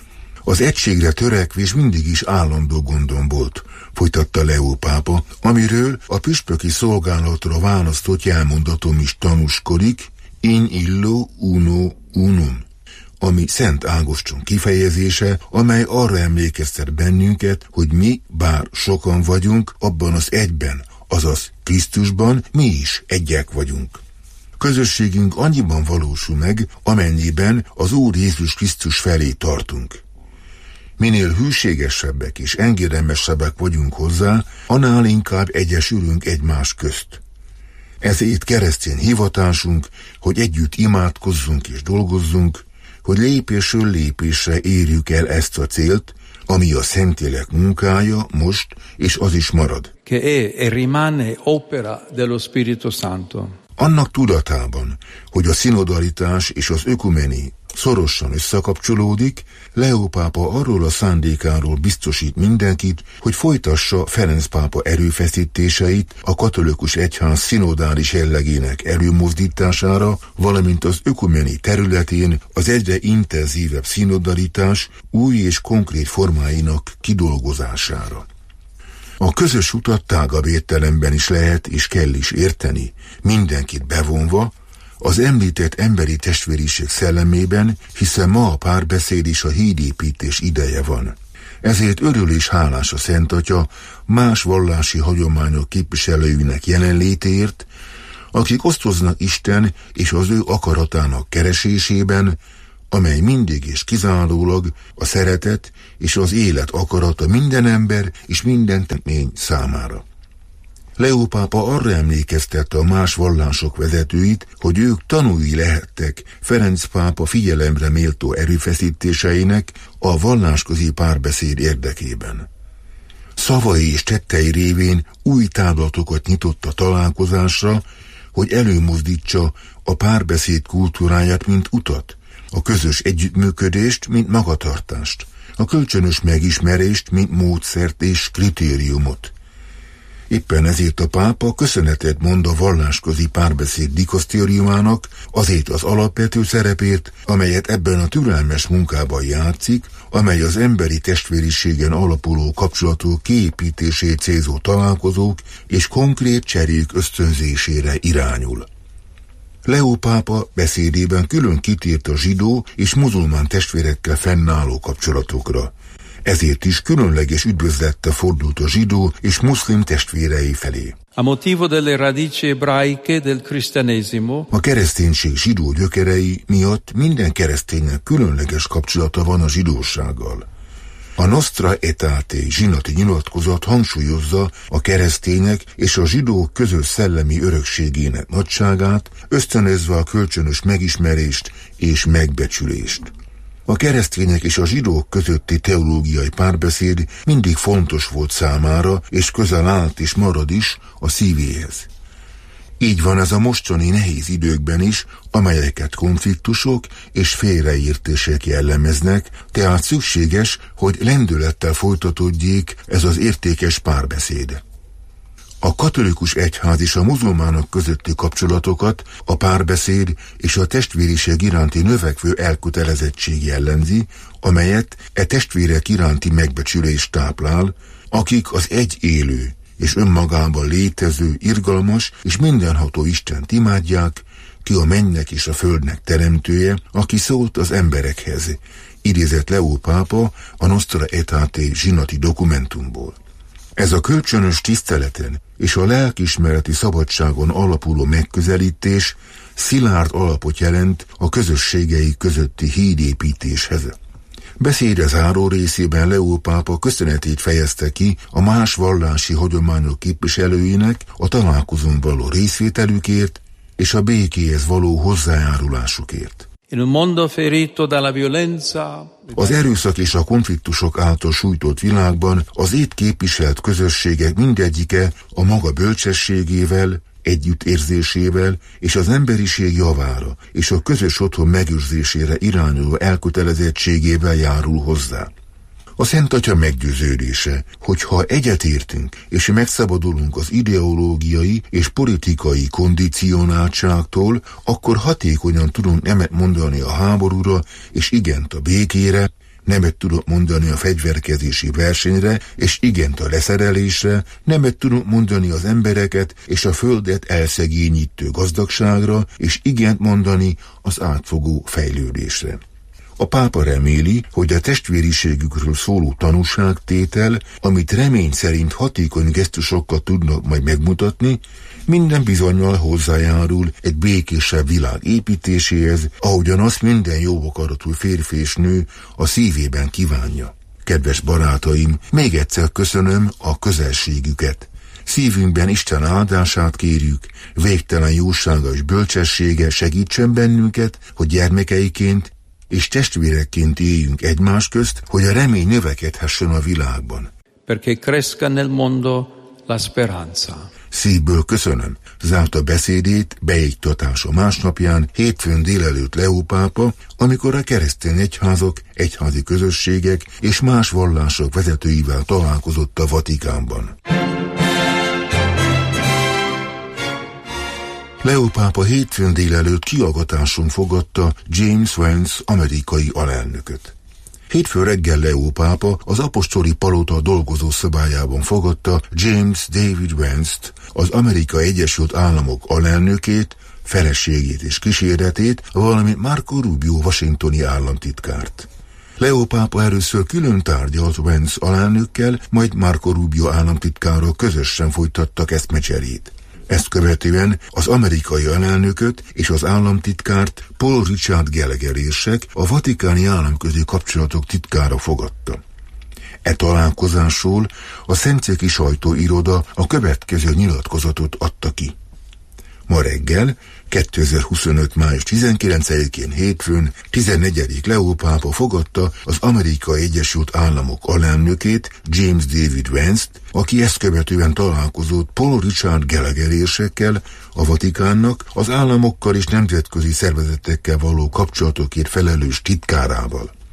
Az egységre törekvés mindig is állandó gondom volt, folytatta Leó pápa, amiről a püspöki szolgálatra választott jelmondatom is tanúskodik, in illo uno unum, ami Szent Ágoston kifejezése, amely arra emlékeztet bennünket, hogy mi, bár sokan vagyunk, abban az egyben, azaz Krisztusban mi is egyek vagyunk. Közösségünk annyiban valósul meg, amennyiben az Úr Jézus Krisztus felé tartunk. Minél hűségesebbek és engedelmesebbek vagyunk hozzá, annál inkább egyesülünk egymás közt. Ezért keresztény hivatásunk, hogy együtt imádkozzunk és dolgozzunk, hogy lépésről lépésre érjük el ezt a célt, ami a Szentlélek munkája most, és az is marad. Che è e rimane opera dello Spirito Santo. Annak tudatában, hogy a szinodalitás és az ökumeni szorosan összekapcsolódik, Leó pápa arról a szándékáról biztosít mindenkit, hogy folytassa Ferenc pápa erőfeszítéseit a katolikus egyház szinodális jellegének előmozdítására, valamint az ökumeni területén az egyre intenzívebb szinodalitás új és konkrét formáinak kidolgozására. A közös utat tágabb értelemben is lehet és kell is érteni, mindenkit bevonva, az említett emberi testvériség szellemében, hiszen ma a párbeszéd és a hídépítés ideje van. Ezért örül és hálás a Szent Atya más vallási hagyományok képviselőinek jelenlétéért, akik osztoznak Isten és az ő akaratának keresésében, amely mindig és kizárólag a szeretet és az élet akarata minden ember és minden termény számára. Leó pápa arra emlékeztette a más vallások vezetőit, hogy ők tanúi lehettek Ferenc pápa figyelemre méltó erőfeszítéseinek a vallásközi párbeszéd érdekében. Szavai és tettei révén új távlatokat nyitott a találkozásra, hogy előmozdítsa a párbeszéd kultúráját, mint utat, a közös együttműködést, mint magatartást, a kölcsönös megismerést, mint módszert és kritériumot. Éppen ezért a pápa köszönetet mond a vallásközi párbeszéd dikasztériumának azért az alapvető szerepért, amelyet ebben a türelmes munkában játszik, amely az emberi testvériségen alapuló kapcsolatok kiépítését célzó találkozók és konkrét cserék ösztönzésére irányul. Leó pápa beszédében külön kitért a zsidó és muzulmán testvérekkel fennálló kapcsolatokra. Ezért is különleges üdvözlettel fordult a zsidó és muszlim testvérei felé. A motivo delle radici ebraiche del cristianesimo, a kereszténység zsidó gyökerei miatt minden kereszténynek különleges kapcsolata van a zsidósággal. A Nostra Aetate zsinati nyilatkozat hangsúlyozza a keresztények és a zsidók közös szellemi örökségének nagyságát, ösztönözve a kölcsönös megismerést és megbecsülést. A keresztények és a zsidók közötti teológiai párbeszéd mindig fontos volt számára, és közel állt és marad is a szívéhez. Így van ez a mostani nehéz időkben is, amelyeket konfliktusok és félreértések jellemeznek, tehát szükséges, hogy lendülettel folytatódjék ez az értékes párbeszéd. A katolikus egyház és a muzulmánok közötti kapcsolatokat a párbeszéd és a testvériség iránti növekvő elkötelezettség jellemzi, amelyet testvérek iránti megbecsülés táplál, akik az egy élő és önmagában létező, irgalmas és mindenható Istent imádják, ki a mennynek és a földnek teremtője, aki szólt az emberekhez, idézett Leó pápa a Nostra Aetate zsinati dokumentumból. Ez a kölcsönös tiszteleten és a lelkiismereti szabadságon alapuló megközelítés szilárd alapot jelent a közösségei közötti hídépítéshez. Beszéde záró részében Leó pápa köszönetét fejezte ki a más vallási hagyományok képviselőinek a találkozón való részvételükért és a békéhez való hozzájárulásukért. Az erőszak és a konfliktusok által sújtott világban az itt képviselt közösségek mindegyike a maga bölcsességével, együttérzésével és az emberiség javára és a közös otthon megőrzésére irányuló elkötelezettségével járul hozzá. A Szent Atya meggyőződése, hogy ha egyetértünk és megszabadulunk az ideológiai és politikai kondicionáltságtól, akkor hatékonyan tudunk nemet mondani a háborúra és igent a békére, nemet tudunk mondani a fegyverkezési versenyre, és igent a leszerelésre, nemet tudunk mondani az embereket és a földet elszegényítő gazdagságra, és igent mondani az átfogó fejlődésre. A pápa reméli, hogy a testvériségükről szóló tanúságtétel, amit remény szerint hatékony gesztusokkal tudnak majd megmutatni, minden bizonnyal hozzájárul egy békésebb világ építéséhez, ahogyan azt minden jó akaratú férfi és nő a szívében kívánja. Kedves barátaim, még egyszer köszönöm a közelségüket. Szívünkben Isten áldását kérjük, végtelen jósága és bölcsessége segítsen bennünket, hogy gyermekeiként és testvérekként éljünk egymás közt, hogy a remény növekedhessen a világban. Perché cresca nel mondo la speranza. Szívből köszönöm, zárta beszédét beiktatása másnapján, hétfőn délelőtt Leó pápa, amikor a keresztény egyházak, egyházi közösségek és más vallások vezetőivel találkozott a Vatikánban. Leó pápa hétfőn délelőtt kihallgatáson fogadta James Vance amerikai alelnököt. Hétfő reggel Leó pápa az apostoli palota dolgozó szobájában fogadta James David Vance-t, az Amerikai Egyesült Államok alelnökét, feleségét és kíséretét, valamint Marco Rubio washingtoni államtitkárt. Leó pápa először külön tárgyalt Vance alelnökkel, majd Marco Rubio államtitkárral közösen folytattak eszmecserét. Ezt követően az amerikai alelnököt és az államtitkárt Paul Richard Gallagher érsek, a vatikáni államközi kapcsolatok titkára fogadta. E találkozásról a Szentszéki sajtóiroda a következő nyilatkozatot adta ki. Ma reggel, 2025. május 19-én hétfőn 14. Leó pápa fogadta az Amerikai Egyesült Államok alelnökét, James David Vance-t, aki ezt követően találkozott Paul Richard Gallagher érsekkel, a Vatikánnak, az államokkal és nemzetközi szervezetekkel való kapcsolatokért felelős titkárával.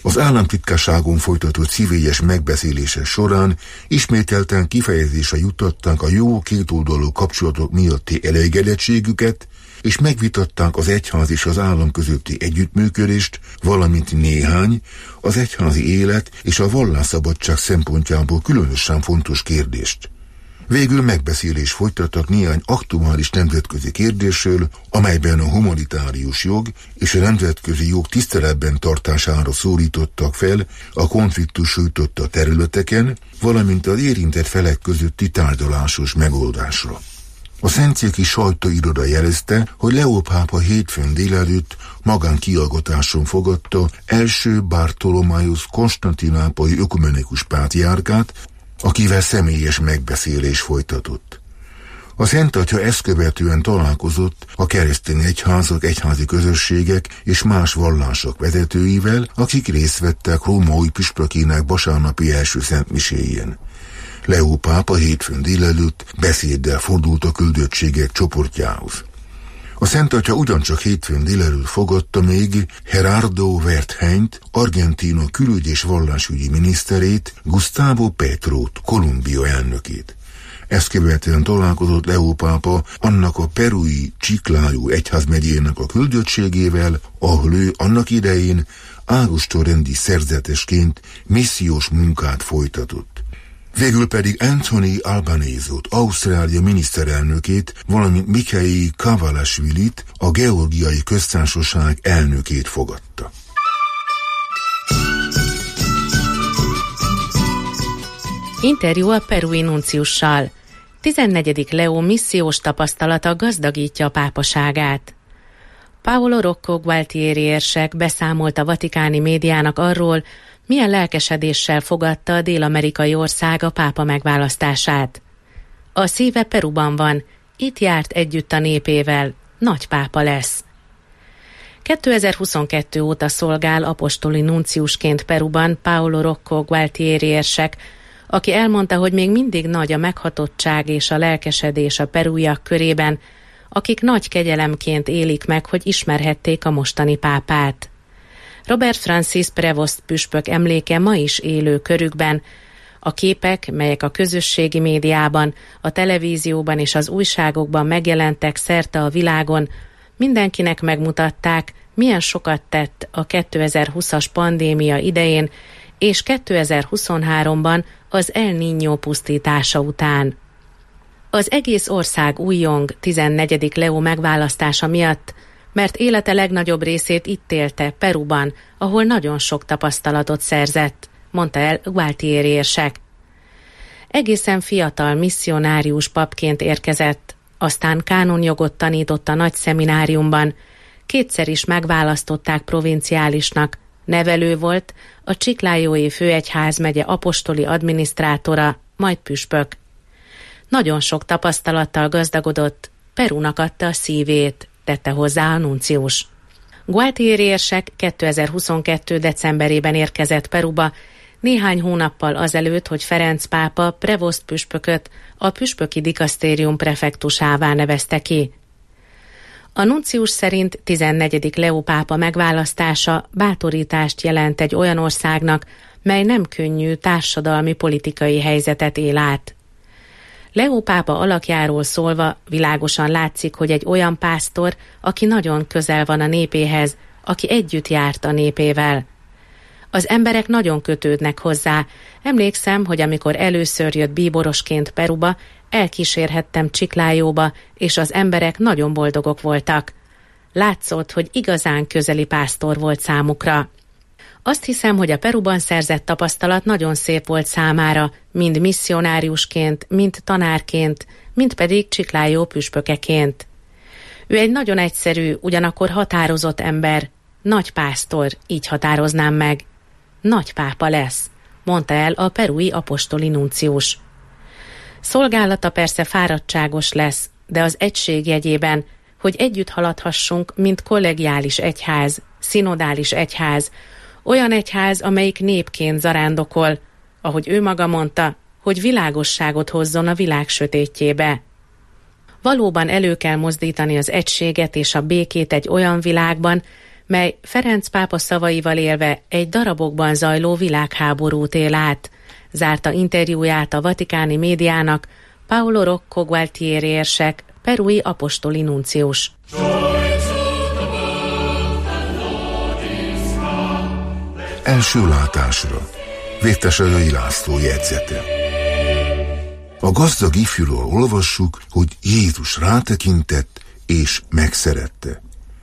Az államtitkárságon folytatott szívélyes megbeszélése során ismételten kifejezésre juttatták a jó kétoldalú kapcsolatok miatti elégedettségüket, és megvitatták az egyház és az állam közötti együttműködést, valamint néhány az egyházi élet és a vallásszabadság szempontjából különösen fontos kérdést. Végül megbeszélés folytattak néhány aktuális nemzetközi kérdésről, amelyben a humanitárius jog és a nemzetközi jog tiszteletben tartására szólítottak fel a konfliktus sújtotta területeken, valamint az érintett felek közötti tárgyalásos megoldásra. A szentszéki sajtóiroda jelezte, hogy Leó pápa hétfőn délelőtt magánkiallgatáson fogadta első Bartholomáus konstantinápolyi ökumenikus pátriárkát, akivel személyes megbeszélés folytatott. A Szent Atya ezt követően találkozott a keresztény egyházak, egyházi közösségek és más vallások vezetőivel, akik részt vettek római püspökének vasárnapi első szentmiséjén. Leó pápa hétfőn délelőtt beszéddel fordult a küldöttségek csoportjához. A Szent Atya ugyancsak hétfőn délelőtt fogadta még Gerardo Wertheint, Argentína külügy- és vallásügyi miniszterét, Gustavo Petrót, Kolumbia elnökét. Ezt követően találkozott Leó pápa annak a perui Chiclayo egyházmegyének a küldöttségével, ahol ő annak idején ágostorrendi szerzetesként missziós munkát folytatott. Végül pedig Anthony Albanese-ot, Ausztrália miniszterelnökét, valamint Mikhail Kavalashvilit, a Georgiai Köztársaság elnökét fogadta. Interjú a perui nunciussal. 14. Leó missziós tapasztalata gazdagítja a pápaságát. Paolo Rocco Gualtieri érsek beszámolt a vatikáni médiának arról, milyen lelkesedéssel fogadta a dél-amerikai ország a pápa megválasztását. A szíve Peruban van, itt járt együtt a népével, nagy pápa lesz. 2022 óta szolgál apostoli nunciusként Peruban Paolo Rocco Gualtieri érsek, aki elmondta, hogy még mindig nagy a meghatottság és a lelkesedés a perúiak körében, akik nagy kegyelemként élik meg, hogy ismerhették a mostani pápát. Robert Francis Prevost püspök emléke ma is élő körükben. A képek, melyek a közösségi médiában, a televízióban és az újságokban megjelentek szerte a világon, mindenkinek megmutatták, milyen sokat tett a 2020-as pandémia idején és 2023-ban az El Niño pusztítása után. Az egész ország újjong 14. Leó megválasztása miatt, mert élete legnagyobb részét itt élte, Peruban, ahol nagyon sok tapasztalatot szerzett, mondta el Gualtieri érsek. Egészen fiatal misszionárius papként érkezett, aztán kánonjogot tanított a nagy szemináriumban, kétszer is megválasztották provinciálisnak, nevelő volt, a Chiclayói főegyházmegye apostoli adminisztrátora, majd püspök. Nagyon sok tapasztalattal gazdagodott, Perúnak adta a szívét, tette hozzá a nuncius. Gualtieri érsek 2022. decemberében érkezett Peruba, néhány hónappal azelőtt, hogy Ferenc pápa Prevost püspököt a püspöki dikasztérium prefektusává nevezte ki. A nuncius szerint 14. Leó pápa megválasztása bátorítást jelent egy olyan országnak, mely nem könnyű társadalmi-politikai helyzetet él át. Leó pápa alakjáról szólva világosan látszik, hogy egy olyan pásztor, aki nagyon közel van a népéhez, aki együtt járt a népével. Az emberek nagyon kötődnek hozzá. Emlékszem, hogy amikor először jött bíborosként Peruba, elkísérhettem Chiclayóba, és az emberek nagyon boldogok voltak. Látszott, hogy igazán közeli pásztor volt számukra. Azt hiszem, hogy a Peruban szerzett tapasztalat nagyon szép volt számára, mind misszionáriusként, mind tanárként, mind pedig Chiclayo püspökeként. Ő egy nagyon egyszerű, ugyanakkor határozott ember, nagy pásztor, így határoznám meg. Nagy pápa lesz, mondta el a perui apostoli nuncius. Szolgálata persze fáradtságos lesz, de az egység jegyében, hogy együtt haladhassunk, mint kollegiális egyház, szinodális egyház, olyan egyház, amelyik népként zarándokol, ahogy ő maga mondta, hogy világosságot hozzon a világ sötétjébe. Valóban elő kell mozdítani az egységet és a békét egy olyan világban, mely Ferenc pápa szavaival élve egy darabokban zajló világháborút él át. Zárta interjúját a vatikáni médiának Paolo Rocco Gualtieri érsek, perui apostoli nuncius. Első látásra Vértesajai László jegyzete. A gazdag ifjúról olvassuk, hogy Jézus rátekintett és megszerette.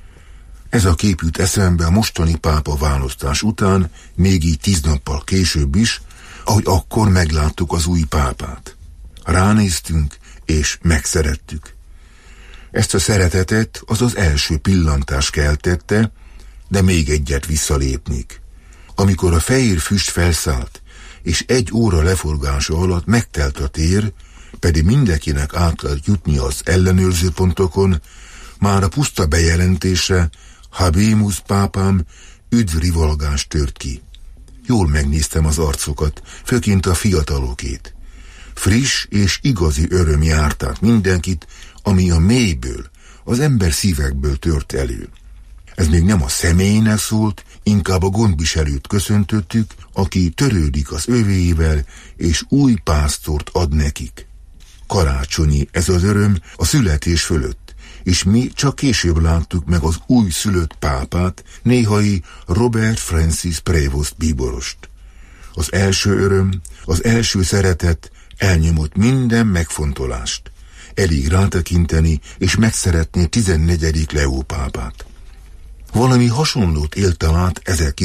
Ez a kép jut eszembe a mostani pápa választás után, még így 10 nappal később is, ahogy akkor megláttuk az új pápát. Ránéztünk és megszerettük. Ezt a szeretetet az első pillantás keltette, de még egyet visszalépnék. Amikor a fehér füst felszállt, és 1 óra leforgása alatt megtelt a tér, pedig mindenkinek át kellett jutni az ellenőrző pontokon, már a puszta bejelentése, Habemus pápám, üdv rivalgás tört ki. Jól megnéztem az arcokat, főként a fiatalokét. Friss és igazi öröm járt át mindenkit, ami a mélyből, az ember szívekből tört elő. Ez még nem a személynek szólt, inkább a gondviselőt köszöntöttük, aki törődik az övéivel, és új pásztort ad nekik. Karácsonyi ez az öröm a születés fölött, és mi csak később láttuk meg az új szülött pápát, néhai Robert Francis Prevost bíborost. Az első öröm, az első szeretet elnyomott minden megfontolást. Elég rátekinteni és megszeretni 14. Leó pápát. Valami hasonlót éltem át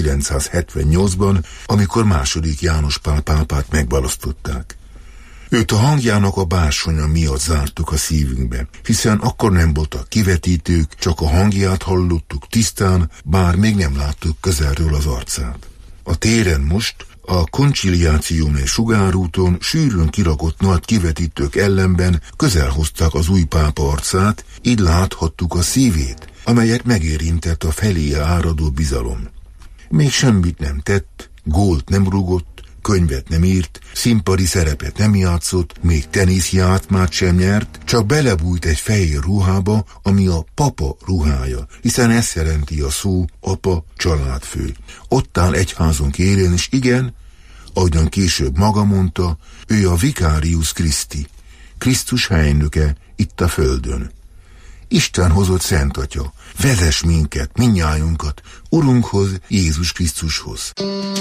1978-ban, amikor II. János Pál pápát megválasztották. Őt a hangjának a bársonya miatt zártuk a szívünkbe, hiszen akkor nem voltak kivetítők, csak a hangját hallottuk tisztán, bár még nem láttuk közelről az arcát. A téren most, a konciliációm és sugárúton sűrűn kirakott nagy kivetítők ellenben közel hozták az új pápa arcát, így láthattuk a szívét, amelyet megérintett a feléje áradó bizalom. Még semmit nem tett, gólt nem rúgott, könyvet nem írt, színpadi szerepet nem játszott, még teniszjátmát sem nyert, csak belebújt egy fehér ruhába, ami a papa ruhája, hiszen ezt jelenti a szó apa, családfő. Ott áll egyházunk élén, és igen, ahogyan később maga mondta, ő a Vicarius Christi, Krisztus helynöke itt a földön. Isten hozott Szent Atya, vezess minket, mindnyájunkat, Urunkhoz, Jézus Krisztushoz.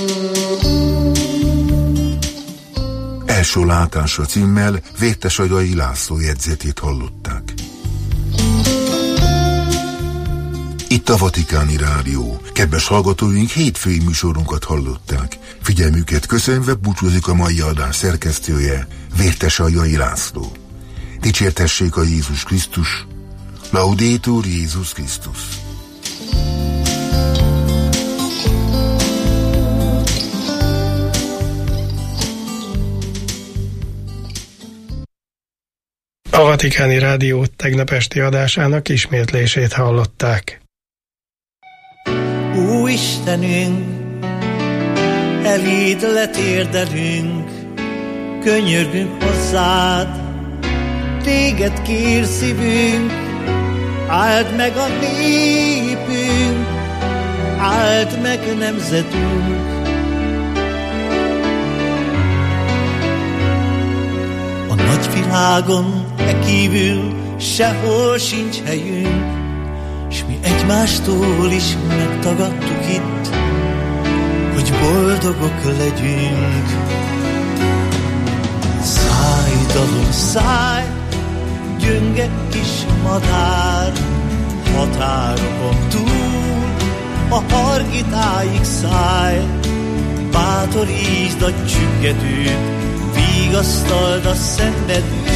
Első látásra címmel Vértesajai László jegyzetét hallották. Itt a Vatikáni Rádió. Kedves hallgatóink, hétfői műsorunkat hallották. Figyelmüket köszönve búcsúzik a mai adás szerkesztője, Vértesajai László. Dicsértessék a Jézus Krisztus! Laudetur Jézus Krisztus! A Vatikáni Rádió tegnap esti adásának ismétlését hallották. Ó Istenünk, eléd letérdelünk, könyörgünk hozzád, téged kér szívünk, áld meg a népünk, áld meg nemzetünk. A nagyvilágon e kívül sehol sincs helyünk, s mi egymástól is megtagadtuk itt, hogy boldogok legyünk. Szállj, dalom, szállj, gyönge kis madár, határokon túl a Hargitáig szállj, bátorítsd a csüggedőt, vigasztald a szenvedőt.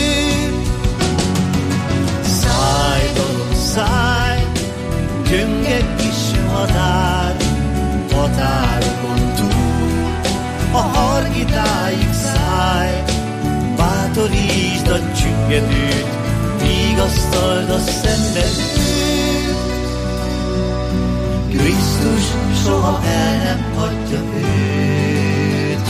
Szállj, dalom, szállj, gyönge kis madár, határokon túl a Hargitáig szállj, bátorítsd a csüggedőt, vigasztald a szenvedőt. Krisztus soha el nem hagyja őt.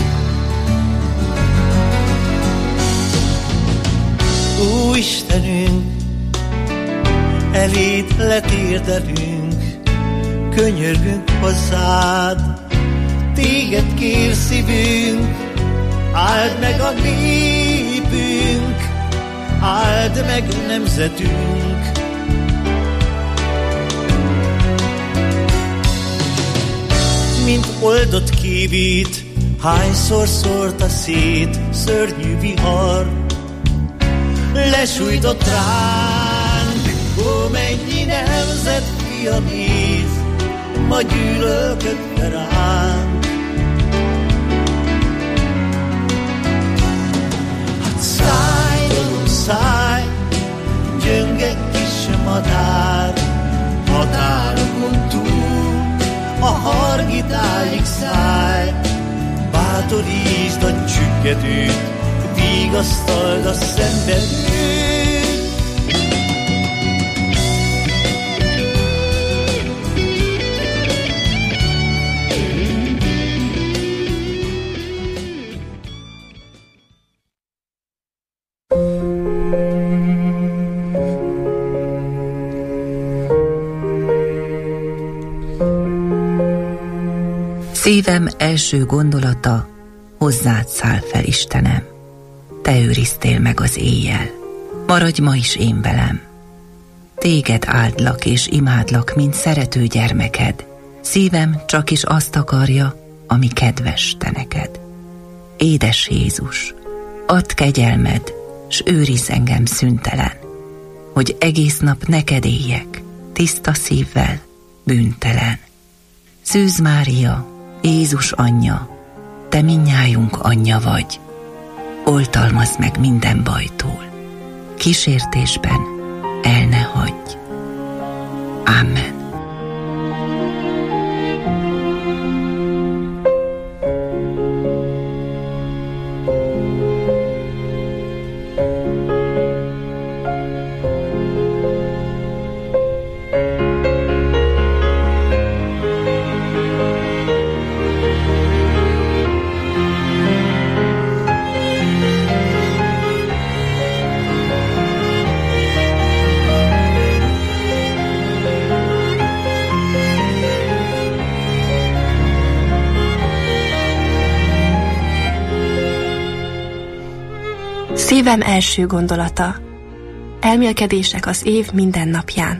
Ó Istenünk, eléd letérdelünk, könyörgünk hozzád. Téged kér szívünk, áld meg a népünk, áld meg nemzetünk. Mint oldott kívít, hányszor szórta szét szörnyű vihar, lesújtott ránk, ó mennyi nemzet fia néz, ma gyűlölködve ránk. Hát szállj, dolog, szállj, gyönge kis madár, határokon túl, a hargitáig szállj, bátorítsd a csüggedőt, vigasztald a szenvedőt. Szívem első gondolata, hozzád száll fel, Istenem. Te őriztél meg az éjjel, maradj ma is én velem. Téged áldlak és imádlak, mint szerető gyermeked. Szívem csak is azt akarja, ami kedves te neked. Édes Jézus, add kegyelmed, s őrizz engem szüntelen, hogy egész nap neked éljek, tiszta szívvel, bűntelen. Szűz Mária, Jézus anyja, te mindnyájunk anyja vagy, oltalmazd meg minden bajtól, kísértésben el ne hagyj. Amen. Szívem első gondolata, elmélkedések az év minden napján.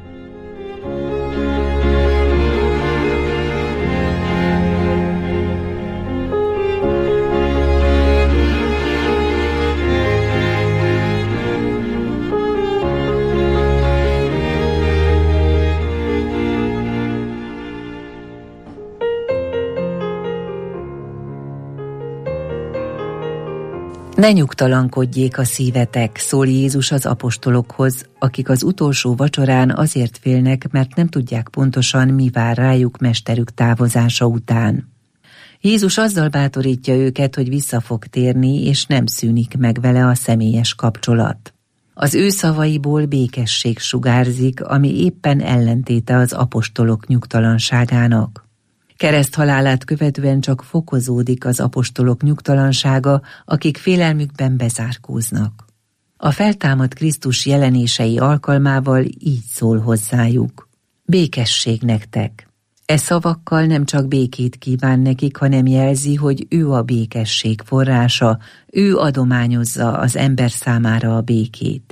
Ne nyugtalankodjék a szívetek, szól Jézus az apostolokhoz, akik az utolsó vacsorán azért félnek, mert nem tudják pontosan, mi vár rájuk mesterük távozása után. Jézus azzal bátorítja őket, hogy vissza fog térni, és nem szűnik meg vele a személyes kapcsolat. Az ő szavaiból békesség sugárzik, ami éppen ellentéte az apostolok nyugtalanságának. Kereszthalálát követően csak fokozódik az apostolok nyugtalansága, akik félelmükben bezárkóznak. A feltámadt Krisztus jelenései alkalmával így szól hozzájuk. Békesség nektek! E szavakkal nem csak békét kíván nekik, hanem jelzi, hogy ő a békesség forrása, ő adományozza az ember számára a békét.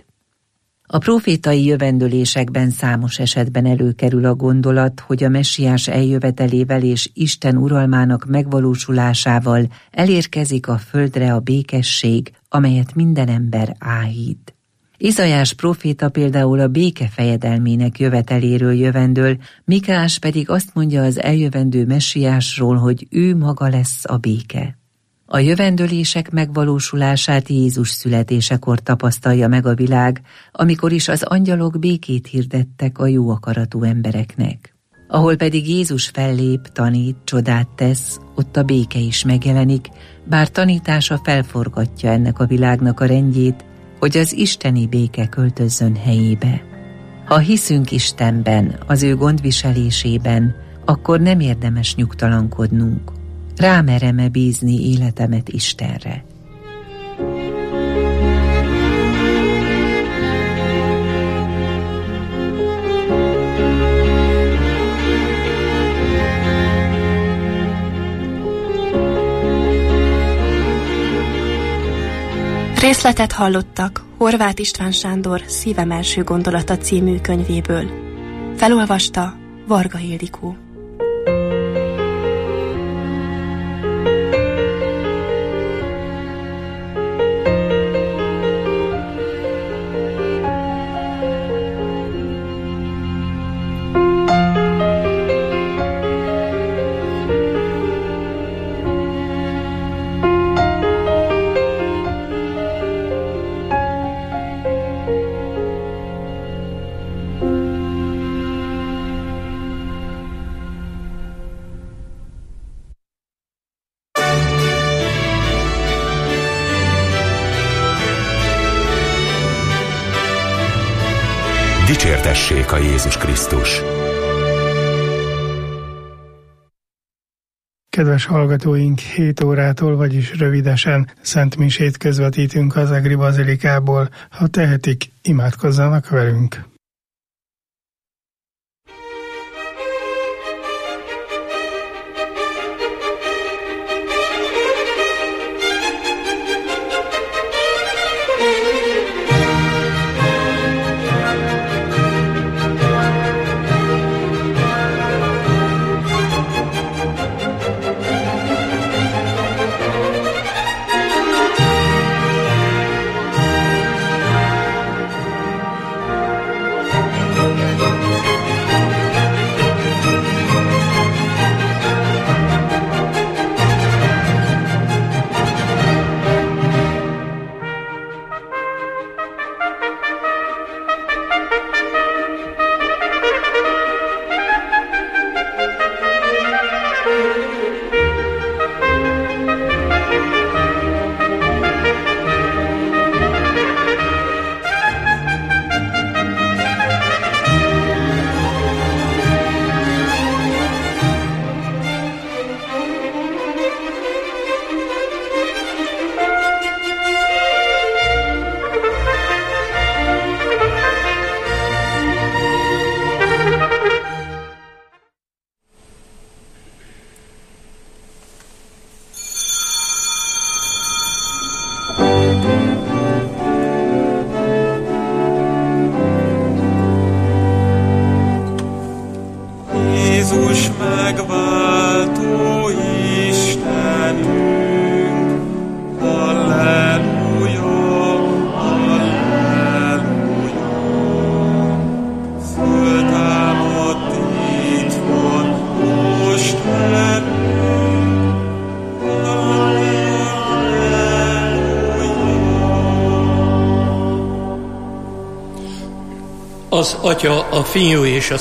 A profétai jövendölésekben számos esetben előkerül a gondolat, hogy a messiás eljövetelével és Isten uralmának megvalósulásával elérkezik a földre a békesség, amelyet minden ember áhít. Izaiás proféta például a béke fejedelmének jöveteléről jövendöl, Mikás pedig azt mondja az eljövendő messiásról, hogy ő maga lesz a béke. A jövendölések megvalósulását Jézus születésekor tapasztalja meg a világ, amikor is az angyalok békét hirdettek a jó akaratú embereknek. Ahol pedig Jézus fellép, tanít, csodát tesz, ott a béke is megjelenik, bár tanítása felforgatja ennek a világnak a rendjét, hogy az isteni béke költözzön helyébe. Ha hiszünk Istenben, az ő gondviselésében, akkor nem érdemes nyugtalankodnunk. Rámerem-e bízni életemet Istenre? Részletet hallottak Horváth István Sándor Szívem első gondolata című könyvéből. Felolvasta Varga Ildikó. Dicsértessék a Jézus Krisztus! Kedves hallgatóink, 7 órától, vagyis rövidesen szentmisét közvetítünk az Egri Bazilikából. Ha tehetik, imádkozzanak velünk! Az Atya, a Fiú és a